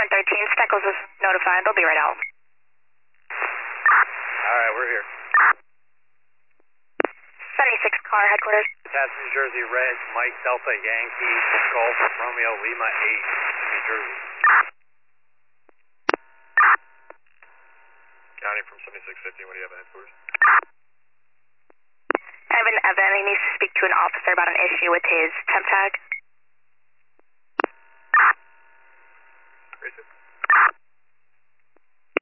113, Steckles is notified. They'll be right out. Alright, we're here. 76 car headquarters. That's New Jersey Red, Mike Delta Yankee, Golf Romeo Lima 8, New Jersey. County from 7650, what do you have at headquarters? Evan, he needs to speak to an officer about an issue with his temp tag. Racist.